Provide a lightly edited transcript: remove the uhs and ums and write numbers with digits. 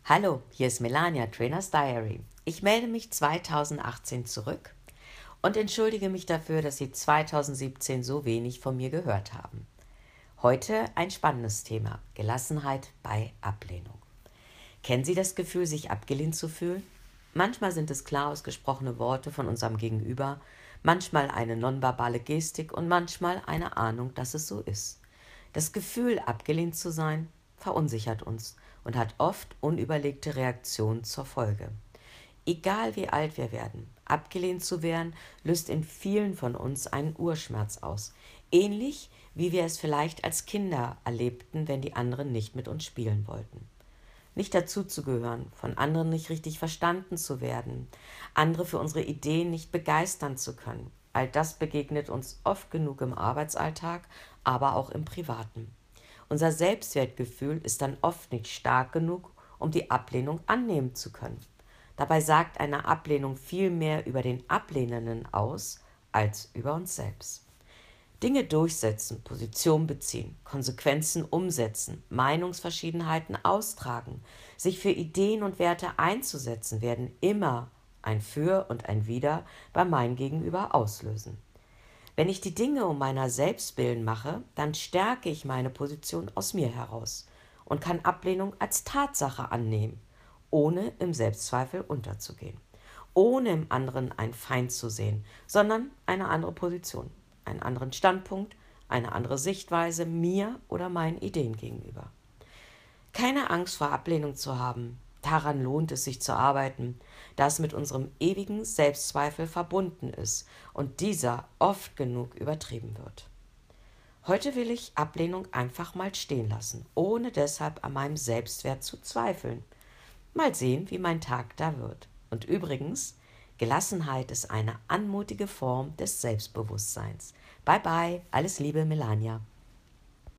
Hallo, hier ist Melania, Trainers Diary. Ich melde mich 2018 zurück und entschuldige mich dafür, dass Sie 2017 so wenig von mir gehört haben. Heute ein spannendes Thema: Gelassenheit bei Ablehnung. Kennen Sie das Gefühl, sich abgelehnt zu fühlen? Manchmal sind es klar ausgesprochene Worte von unserem Gegenüber, manchmal eine nonverbale Gestik und manchmal eine Ahnung, dass es so ist. Das Gefühl, abgelehnt zu sein, verunsichert uns und hat oft unüberlegte Reaktionen zur Folge. Egal wie alt wir werden, abgelehnt zu werden, löst in vielen von uns einen Urschmerz aus. Ähnlich wie wir es vielleicht als Kinder erlebten, wenn die anderen nicht mit uns spielen wollten. Nicht dazuzugehören, von anderen nicht richtig verstanden zu werden, andere für unsere Ideen nicht begeistern zu können. All das begegnet uns oft genug im Arbeitsalltag, aber auch im Privaten. Unser Selbstwertgefühl ist dann oft nicht stark genug, um die Ablehnung annehmen zu können. Dabei sagt eine Ablehnung viel mehr über den Ablehnenden aus als über uns selbst. Dinge durchsetzen, Position beziehen, Konsequenzen umsetzen, Meinungsverschiedenheiten austragen, sich für Ideen und Werte einzusetzen, werden immer ein Für und ein Wider bei meinem Gegenüber auslösen. Wenn ich die Dinge um meiner selbst willen mache, dann stärke ich meine Position aus mir heraus und kann Ablehnung als Tatsache annehmen, ohne im Selbstzweifel unterzugehen, ohne im anderen einen Feind zu sehen, sondern eine andere Position, einen anderen Standpunkt, eine andere Sichtweise mir oder meinen Ideen gegenüber. Keine Angst vor Ablehnung zu haben, daran lohnt es sich zu arbeiten, da es mit unserem ewigen Selbstzweifel verbunden ist und dieser oft genug übertrieben wird. Heute will ich Ablehnung einfach mal stehen lassen, ohne deshalb an meinem Selbstwert zu zweifeln. Mal sehen, wie mein Tag da wird. Und übrigens, Gelassenheit ist eine anmutige Form des Selbstbewusstseins. Bye bye, alles Liebe, Melania.